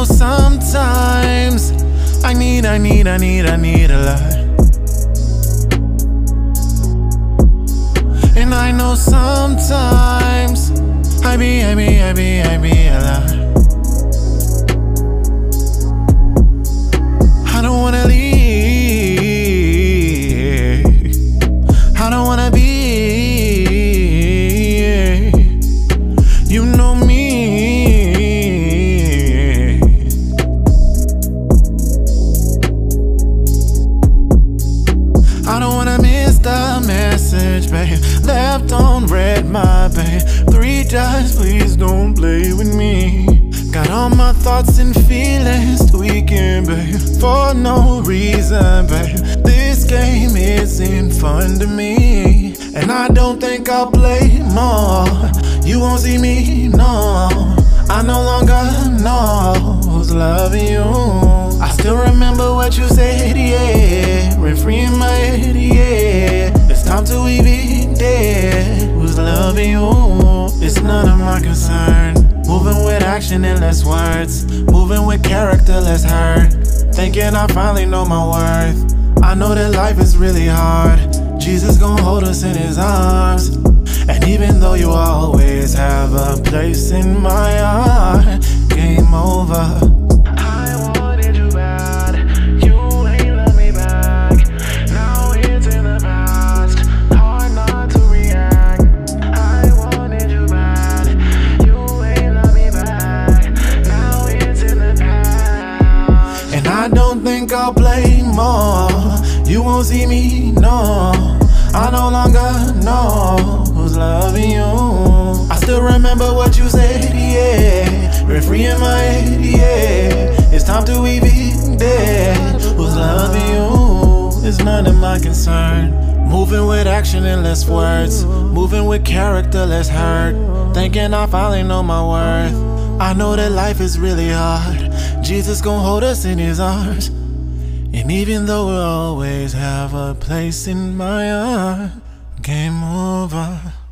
sometimes I need a lot. And I know sometimes I be a lot. I don't wanna leave, I don't wanna be, you know me. I don't wanna miss the message, babe. Left on read, my babe. 3 times, please don't play with me. Got all my thoughts and feelings tweaking, babe, for no reason, babe. This game isn't fun to me, and I don't think I'll play more. You won't see me, no. I no longer know who's loving you. I still remember what you said, yeah. Rent free in my head, yeah. It's time to evict it. Who's loving you? It's none of my concern. Moving with action and less words. Moving with character, less hurt. Thinking I finally know my worth. I know that life is really hard. Jesus gon' hold us in his arms. And even though you always have a place in my heart, game over. I wanted you bad, you ain't love me back. Now it's in the past, hard not to react. I wanted you bad, you ain't love me back. Now it's in the past, and I don't think I'll play more. You won't see me, no. I no longer know who's loving you. I still remember what you said, yeah. Rent free in my head, yeah. It's time to evict it. Who's loving you? It's none of my concern. Moving with action and less words. Moving with character, less hurt. Thinking I finally know my worth. I know that life is really hard. Jesus gon' hold us in his arms. And even though we'll always have a place in my heart, game over.